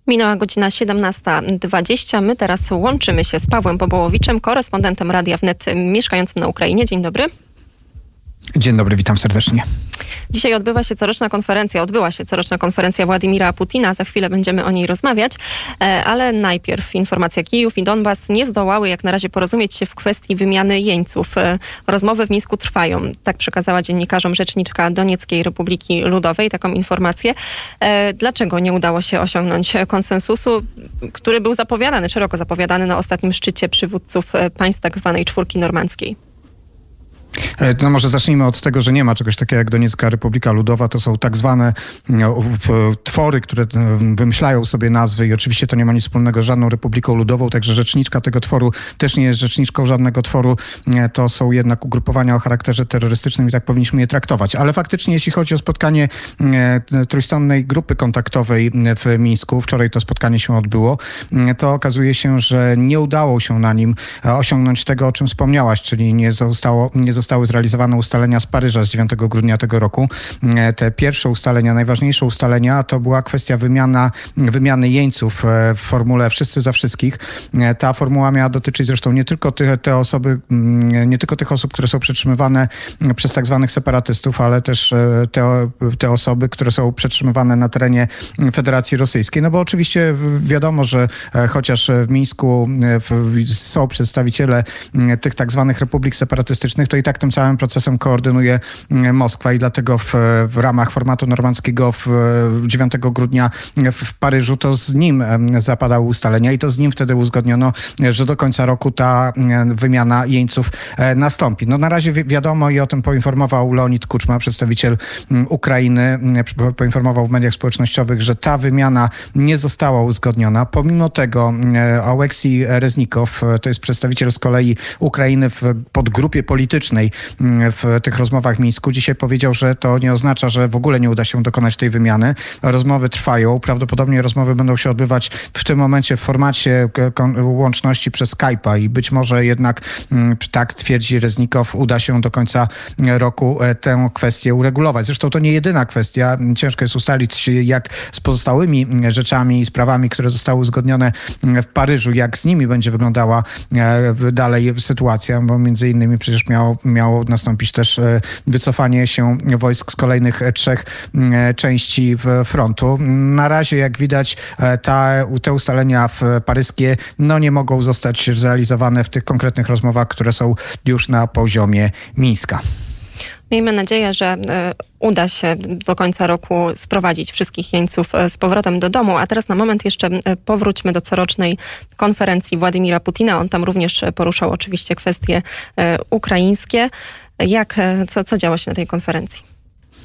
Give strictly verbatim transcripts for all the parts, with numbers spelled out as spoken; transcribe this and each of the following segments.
Minęła godzina siedemnasta dwadzieścia. My teraz łączymy się z Pawłem Bobołowiczem, korespondentem Radia Wnet mieszkającym na Ukrainie. Dzień dobry. Dzień dobry, witam serdecznie. Dzisiaj odbywa się coroczna konferencja, odbyła się coroczna konferencja Władimira Putina. Za chwilę będziemy o niej rozmawiać, ale najpierw informacja: Kijów i Donbas nie zdołały jak na razie porozumieć się w kwestii wymiany jeńców. Rozmowy w Mińsku trwają. Tak przekazała dziennikarzom rzeczniczka Donieckiej Republiki Ludowej taką informację. Dlaczego nie udało się osiągnąć konsensusu, który był zapowiadany, szeroko zapowiadany na ostatnim szczycie przywódców państw tak zwanej czwórki normandzkiej? No może zacznijmy od tego, że nie ma czegoś takiego jak Doniecka Republika Ludowa. To są tak zwane no, twory, które wymyślają sobie nazwy i oczywiście to nie ma nic wspólnego z żadną Republiką Ludową, także rzeczniczka tego tworu też nie jest rzeczniczką żadnego tworu. To są jednak ugrupowania o charakterze terrorystycznym i tak powinniśmy je traktować. Ale faktycznie jeśli chodzi o spotkanie trójstronnej grupy kontaktowej w Mińsku, wczoraj to spotkanie się odbyło, to okazuje się, że nie udało się na nim osiągnąć tego, o czym wspomniałaś, czyli nie zostało, nie zostało Zostały zrealizowane ustalenia z Paryża z dziewiątego grudnia tego roku. Te pierwsze ustalenia, najważniejsze ustalenia, to była kwestia wymiana, wymiany jeńców w formule wszyscy za wszystkich. Ta formuła miała dotyczyć zresztą nie tylko te, te osoby, nie tylko tych osób, które są przetrzymywane przez tak zwanych separatystów, ale też te, te osoby, które są przetrzymywane na terenie Federacji Rosyjskiej. No bo oczywiście wiadomo, że chociaż w Mińsku są przedstawiciele tych tak zwanych republik separatystycznych, to i tak tym całym procesem koordynuje Moskwa i dlatego w, w ramach formatu normandzkiego w dziewiątego grudnia w Paryżu to z nim zapadały ustalenia i to z nim wtedy uzgodniono, że do końca roku ta wymiana jeńców nastąpi. No na razie wi- wiadomo i o tym poinformował Leonid Kuczma, przedstawiciel Ukrainy, poinformował w mediach społecznościowych, że ta wymiana nie została uzgodniona. Pomimo tego Oleksij Reznikow, to jest przedstawiciel z kolei Ukrainy w podgrupie politycznej w tych rozmowach w Mińsku, dzisiaj powiedział, że to nie oznacza, że w ogóle nie uda się dokonać tej wymiany. Rozmowy trwają. Prawdopodobnie rozmowy będą się odbywać w tym momencie w formacie łączności przez Skype'a i być może jednak, tak twierdzi Reznikow, uda się do końca roku tę kwestię uregulować. Zresztą to nie jedyna kwestia. Ciężko jest ustalić, jak z pozostałymi rzeczami i sprawami, które zostały uzgodnione w Paryżu, jak z nimi będzie wyglądała dalej sytuacja, bo między innymi przecież miało, miało nastąpić też wycofanie się wojsk z kolejnych trzech części frontu. Na razie, jak widać, ta, te ustalenia paryskie no, nie mogą zostać zrealizowane w tych konkretnych rozmowach, które są już na poziomie Mińska. Miejmy nadzieję, że uda się do końca roku sprowadzić wszystkich jeńców z powrotem do domu. A teraz na moment jeszcze powróćmy do corocznej konferencji Władimira Putina. On tam również poruszał oczywiście kwestie ukraińskie. Jak, co, co działo się na tej konferencji?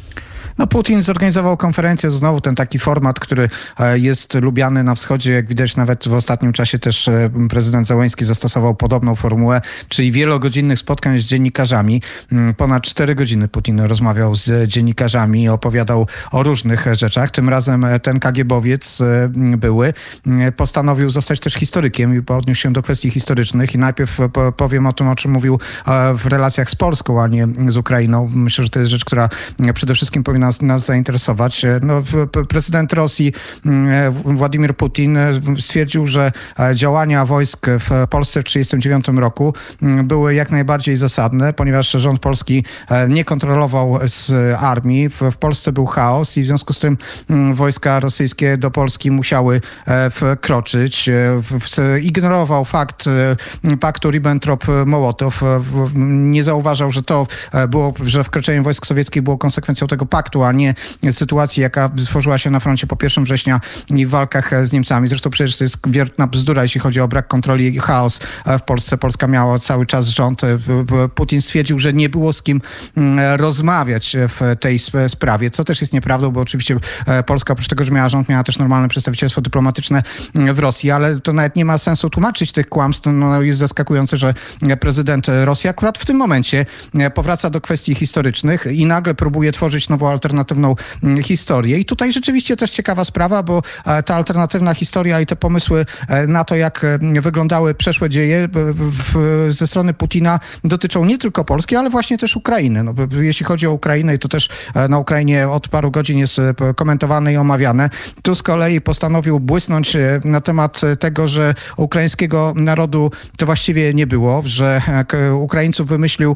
No Putin zorganizował konferencję, znowu ten taki format, który jest lubiany na wschodzie. Jak widać nawet w ostatnim czasie też prezydent Zełenski zastosował podobną formułę, czyli wielogodzinnych spotkań z dziennikarzami. Ponad cztery godziny Putin rozmawiał z dziennikarzami i opowiadał o różnych rzeczach. Tym razem ten kagiebowiec były postanowił zostać też historykiem i odniósł się do kwestii historycznych i najpierw powiem o tym, o czym mówił w relacjach z Polską, a nie z Ukrainą. Myślę, że to jest rzecz, która przede wszystkim powinna Nas, nas zainteresować. No, prezydent Rosji Władimir Putin stwierdził, że działania wojsk w Polsce w tysiąc dziewięćset trzydziestym dziewiątym roku były jak najbardziej zasadne, ponieważ rząd polski nie kontrolował z armii. W, w Polsce był chaos i w związku z tym wojska rosyjskie do Polski musiały wkroczyć. Ignorował fakt paktu Ribbentrop-Mołotow. Nie zauważał, że to było, że wkroczenie wojsk sowieckich było konsekwencją tego paktu, a nie sytuacji, jaka stworzyła się na froncie po pierwszego września i w walkach z Niemcami. Zresztą przecież to jest wielka bzdura, jeśli chodzi o brak kontroli i chaos w Polsce. Polska miała cały czas rząd. Putin stwierdził, że nie było z kim rozmawiać w tej sprawie, co też jest nieprawdą, bo oczywiście Polska oprócz tego, że miała rząd, miała też normalne przedstawicielstwo dyplomatyczne w Rosji, ale to nawet nie ma sensu tłumaczyć tych kłamstw. No, jest zaskakujące, że prezydent Rosji akurat w tym momencie powraca do kwestii historycznych i nagle próbuje tworzyć nową alternatywną historię. I tutaj rzeczywiście też ciekawa sprawa, bo ta alternatywna historia i te pomysły na to, jak wyglądały przeszłe dzieje w, ze strony Putina dotyczą nie tylko Polski, ale właśnie też Ukrainy. No, jeśli chodzi o Ukrainę, i to też na Ukrainie od paru godzin jest komentowane i omawiane, tu z kolei postanowił błysnąć na temat tego, że ukraińskiego narodu to właściwie nie było, że Ukraińców wymyślił,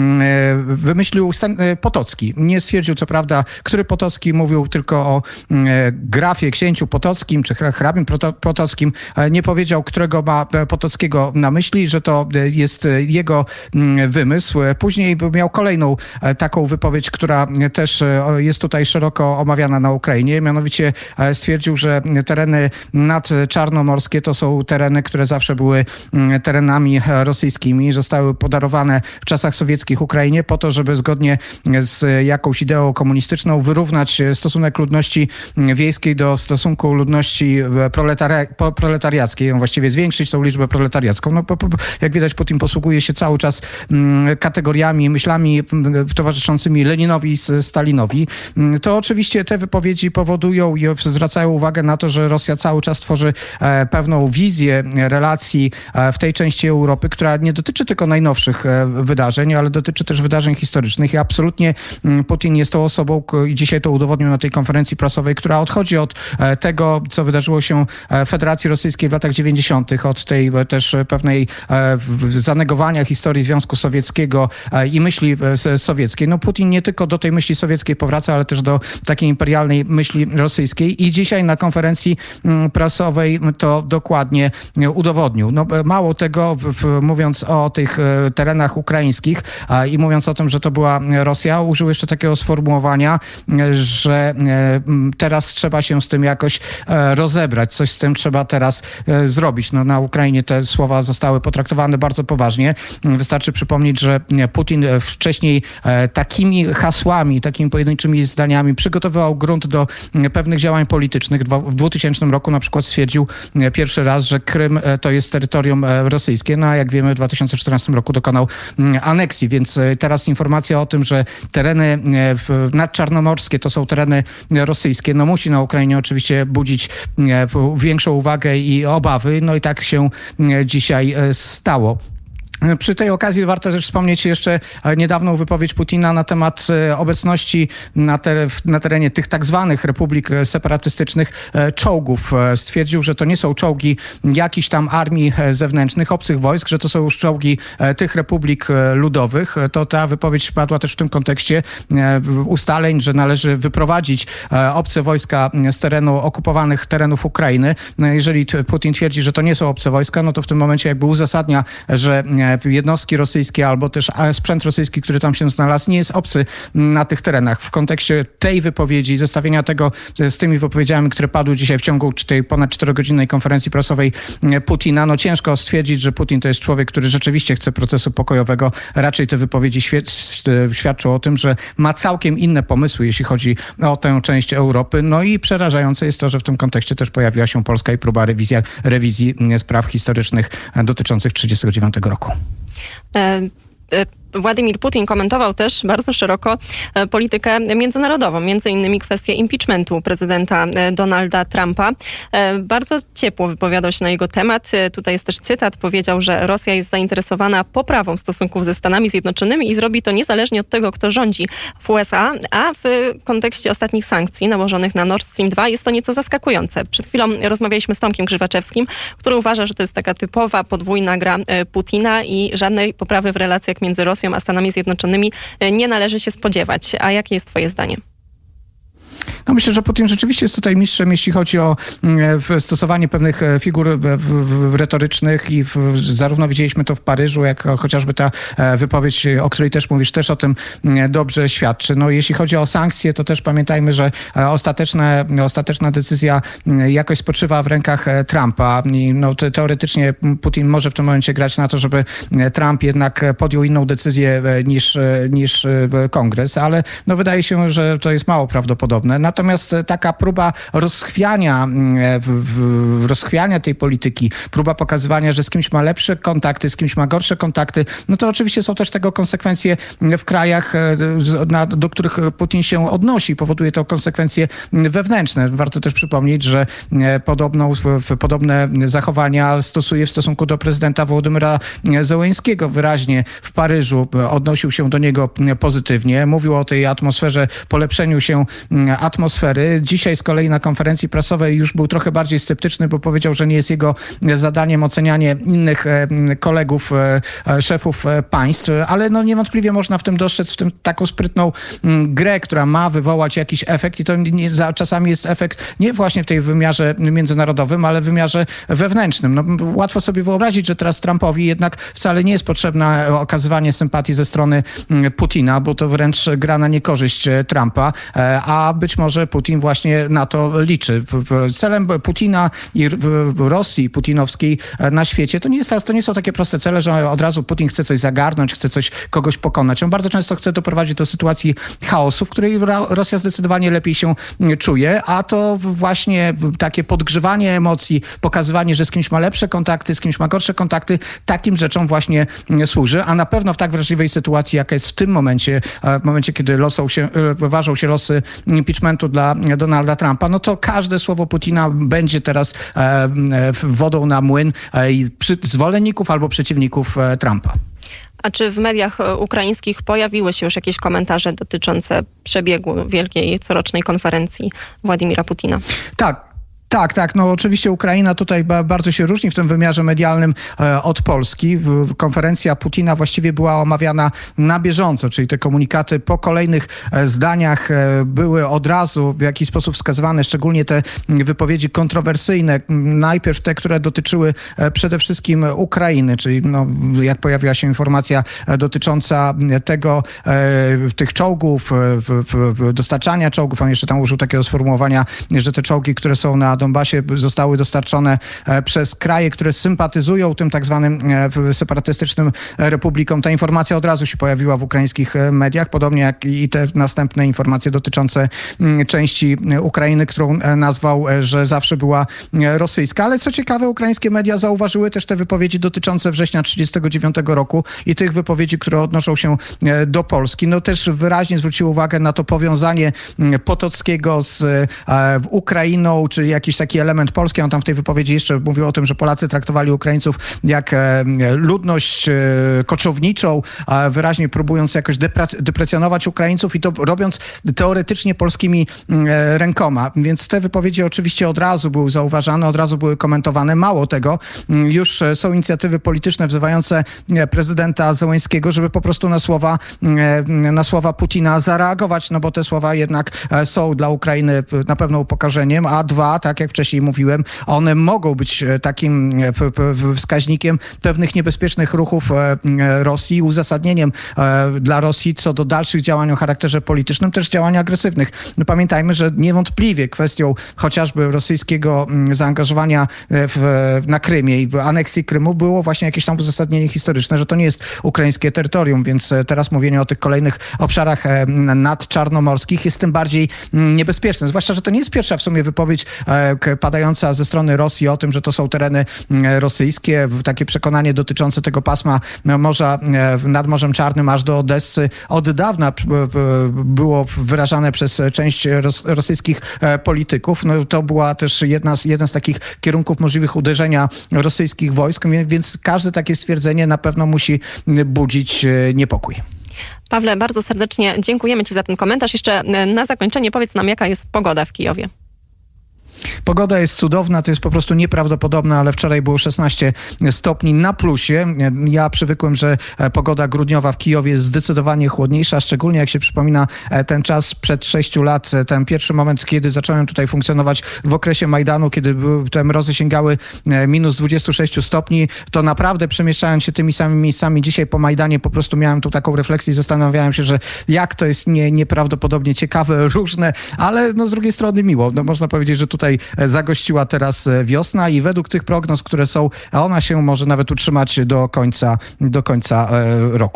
wymyślił Potocki. Nie stwierdził, co prawda, który Potocki, mówił tylko o grafie księciu Potockim, czy hrabim Potockim. Nie powiedział, którego ma Potockiego na myśli, że to jest jego wymysł. Później miał kolejną taką wypowiedź, która też jest tutaj szeroko omawiana na Ukrainie. Mianowicie stwierdził, że tereny nadczarnomorskie to są tereny, które zawsze były terenami rosyjskimi, zostały podarowane w czasach sowieckich Ukrainie po to, żeby zgodnie z jakąś ideą komunistyczną wyrównać stosunek ludności wiejskiej do stosunku ludności proletari- proletariackiej, właściwie zwiększyć tą liczbę proletariacką. No, jak widać, Putin posługuje się cały czas kategoriami, myślami towarzyszącymi Leninowi i Stalinowi. To oczywiście te wypowiedzi powodują i zwracają uwagę na to, że Rosja cały czas tworzy pewną wizję relacji w tej części Europy, która nie dotyczy tylko najnowszych wydarzeń, ale dotyczy też wydarzeń historycznych i absolutnie Putin jest tą osobą, i dzisiaj to udowodnił na tej konferencji prasowej, która odchodzi od tego, co wydarzyło się w Federacji Rosyjskiej w latach dziewięćdziesiątych, od tej też pewnej zanegowania historii Związku Sowieckiego i myśli sowieckiej. No Putin nie tylko do tej myśli sowieckiej powraca, ale też do takiej imperialnej myśli rosyjskiej i dzisiaj na konferencji prasowej to dokładnie udowodnił. No, mało tego, mówiąc o tych terenach ukraińskich i mówiąc o tym, że to była Rosja, użył jeszcze takiego sformułowania, że teraz trzeba się z tym jakoś rozebrać, coś z tym trzeba teraz zrobić. No, na Ukrainie te słowa zostały potraktowane bardzo poważnie. Wystarczy przypomnieć, że Putin wcześniej takimi hasłami, takimi pojedynczymi zdaniami przygotowywał grunt do pewnych działań politycznych. W dwutysięcznym roku na przykład stwierdził pierwszy raz, że Krym to jest terytorium rosyjskie. No a jak wiemy, w dwa tysiące czternastym roku dokonał aneksji, więc teraz informacja o tym, że tereny nadczarnomorskie to są tereny rosyjskie, no musi na Ukrainie oczywiście budzić większą uwagę i obawy. No i tak się dzisiaj stało. Przy tej okazji warto też wspomnieć jeszcze niedawną wypowiedź Putina na temat obecności na, te, na terenie tych tak zwanych republik separatystycznych czołgów. Stwierdził, że to nie są czołgi jakichś tam armii zewnętrznych, obcych wojsk, że to są już czołgi tych republik ludowych. To ta wypowiedź padła też w tym kontekście ustaleń, że należy wyprowadzić obce wojska z terenu okupowanych terenów Ukrainy. Jeżeli Putin twierdzi, że to nie są obce wojska, no to w tym momencie jakby uzasadnia, że jednostki rosyjskie albo też sprzęt rosyjski, który tam się znalazł, nie jest obcy na tych terenach. W kontekście tej wypowiedzi, zestawienia tego z tymi wypowiedziami, które padły dzisiaj w ciągu tej ponad czterogodzinnej konferencji prasowej Putina, no ciężko stwierdzić, że Putin to jest człowiek, który rzeczywiście chce procesu pokojowego. Raczej te wypowiedzi świadczą o tym, że ma całkiem inne pomysły, jeśli chodzi o tę część Europy. No i przerażające jest to, że w tym kontekście też pojawiła się Polska i próba rewizja, rewizji spraw historycznych dotyczących trzydziestego dziewiątego roku. E, e... Władimir Putin komentował też bardzo szeroko politykę międzynarodową, między innymi kwestię impeachmentu prezydenta Donalda Trumpa. Bardzo ciepło wypowiadał się na jego temat. Tutaj jest też cytat. Powiedział, że Rosja jest zainteresowana poprawą stosunków ze Stanami Zjednoczonymi i zrobi to niezależnie od tego, kto rządzi w U S A, a w kontekście ostatnich sankcji nałożonych na Nord Stream dwa jest to nieco zaskakujące. Przed chwilą rozmawialiśmy z Tomkiem Grzywaczewskim, który uważa, że to jest taka typowa podwójna gra Putina i żadnej poprawy w relacjach między Rosją a Stanami Zjednoczonymi nie należy się spodziewać. A jakie jest twoje zdanie? No myślę, że Putin rzeczywiście jest tutaj mistrzem, jeśli chodzi o stosowanie pewnych figur retorycznych i w, zarówno widzieliśmy to w Paryżu, jak chociażby ta wypowiedź, o której też mówisz, też o tym dobrze świadczy. No jeśli chodzi o sankcje, to też pamiętajmy, że ostateczne, ostateczna decyzja jakoś spoczywa w rękach Trumpa. I no, teoretycznie Putin może w tym momencie grać na to, żeby Trump jednak podjął inną decyzję niż, niż Kongres, ale no wydaje się, że to jest mało prawdopodobne. Natomiast taka próba rozchwiania, rozchwiania tej polityki, próba pokazywania, że z kimś ma lepsze kontakty, z kimś ma gorsze kontakty, no to oczywiście są też tego konsekwencje w krajach, do których Putin się odnosi. Powoduje to konsekwencje wewnętrzne. Warto też przypomnieć, że podobną, podobne zachowania stosuje w stosunku do prezydenta Wołodymyra Zełenskiego. Wyraźnie w Paryżu odnosił się do niego pozytywnie. Mówił o tej atmosferze, polepszeniu się atmosfery. Dzisiaj z kolei na konferencji prasowej już był trochę bardziej sceptyczny, bo powiedział, że nie jest jego zadaniem ocenianie innych kolegów, szefów państw, ale no niewątpliwie można w tym dostrzec w tym taką sprytną grę, która ma wywołać jakiś efekt i to nie, za, czasami jest efekt nie właśnie w tej wymiarze międzynarodowym, ale w wymiarze wewnętrznym. No, łatwo sobie wyobrazić, że teraz Trumpowi jednak wcale nie jest potrzebne okazywanie sympatii ze strony Putina, bo to wręcz gra na niekorzyść Trumpa, a być może Putin właśnie na to liczy. Celem Putina i Rosji putinowskiej na świecie to nie, jest, to nie są takie proste cele, że od razu Putin chce coś zagarnąć, chce coś, kogoś pokonać. On bardzo często chce doprowadzić do sytuacji chaosu, w której Rosja zdecydowanie lepiej się czuje, a to właśnie takie podgrzewanie emocji, pokazywanie, że z kimś ma lepsze kontakty, z kimś ma gorsze kontakty, takim rzeczom właśnie służy, a na pewno w tak wrażliwej sytuacji, jaka jest w tym momencie, w momencie, kiedy losą się, ważą się losy impeachmentu dla Donalda Trumpa, no to każde słowo Putina będzie teraz wodą na młyn zwolenników albo przeciwników Trumpa. A czy w mediach ukraińskich pojawiły się już jakieś komentarze dotyczące przebiegu wielkiej corocznej konferencji Władimira Putina? Tak. Tak, tak. No oczywiście Ukraina tutaj bardzo się różni w tym wymiarze medialnym od Polski. Konferencja Putina właściwie była omawiana na bieżąco, czyli te komunikaty po kolejnych zdaniach były od razu w jakiś sposób wskazywane, szczególnie te wypowiedzi kontrowersyjne. Najpierw te, które dotyczyły przede wszystkim Ukrainy, czyli no, jak pojawiła się informacja dotycząca tego, tych czołgów, dostarczania czołgów. On jeszcze tam użył takiego sformułowania, że te czołgi, które są na Donbasie, zostały dostarczone przez kraje, które sympatyzują tym tak zwanym separatystycznym republikom. Ta informacja od razu się pojawiła w ukraińskich mediach, podobnie jak i te następne informacje dotyczące części Ukrainy, którą nazwał, że zawsze była rosyjska. Ale co ciekawe, ukraińskie media zauważyły też te wypowiedzi dotyczące września tysiąc dziewięćset trzydziestego dziewiątego roku i tych wypowiedzi, które odnoszą się do Polski. No też wyraźnie zwróciły uwagę na to powiązanie Potockiego z Ukrainą, czyli jakiś taki element polski. On tam w tej wypowiedzi jeszcze mówił o tym, że Polacy traktowali Ukraińców jak ludność koczowniczą, wyraźnie próbując jakoś deprecjonować Ukraińców i to robiąc teoretycznie polskimi rękoma. Więc te wypowiedzi oczywiście od razu były zauważane, od razu były komentowane. Mało tego, już są inicjatywy polityczne wzywające prezydenta Zełenskiego, żeby po prostu na słowa, na słowa Putina zareagować, no bo te słowa jednak są dla Ukrainy na pewno upokorzeniem, a dwa, tak jak wcześniej mówiłem, one mogą być takim wskaźnikiem pewnych niebezpiecznych ruchów Rosji, uzasadnieniem dla Rosji co do dalszych działań o charakterze politycznym, też działań agresywnych. No pamiętajmy, że niewątpliwie kwestią chociażby rosyjskiego zaangażowania w, na Krymie i w aneksji Krymu było właśnie jakieś tam uzasadnienie historyczne, że to nie jest ukraińskie terytorium, więc teraz mówienie o tych kolejnych obszarach nadczarnomorskich jest tym bardziej niebezpieczne. Zwłaszcza, że to nie jest pierwsza w sumie wypowiedź padająca ze strony Rosji o tym, że to są tereny rosyjskie. Takie przekonanie dotyczące tego pasma morza nad Morzem Czarnym aż do Odessy od dawna było wyrażane przez część rosyjskich polityków. No, to była też jedna z, jeden z takich kierunków możliwych uderzenia rosyjskich wojsk, więc każde takie stwierdzenie na pewno musi budzić niepokój. Pawle, bardzo serdecznie dziękujemy Ci za ten komentarz. Jeszcze na zakończenie powiedz nam, jaka jest pogoda w Kijowie. Pogoda jest cudowna, to jest po prostu nieprawdopodobne, ale wczoraj było szesnaście stopni na plusie. Ja przywykłem, że pogoda grudniowa w Kijowie jest zdecydowanie chłodniejsza, szczególnie jak się przypomina ten czas przed sześciu lat, ten pierwszy moment, kiedy zacząłem tutaj funkcjonować w okresie Majdanu, kiedy te mrozy sięgały minus dwadzieścia sześć stopni, to naprawdę przemieszczając się tymi samymi miejscami dzisiaj po Majdanie po prostu miałem tu taką refleksję i zastanawiałem się, że jak to jest nie, nieprawdopodobnie ciekawe, różne, ale no z drugiej strony miło. No można powiedzieć, że tutaj zagościła teraz wiosna i według tych prognoz, które są, a ona się może nawet utrzymać do końca, do końca roku.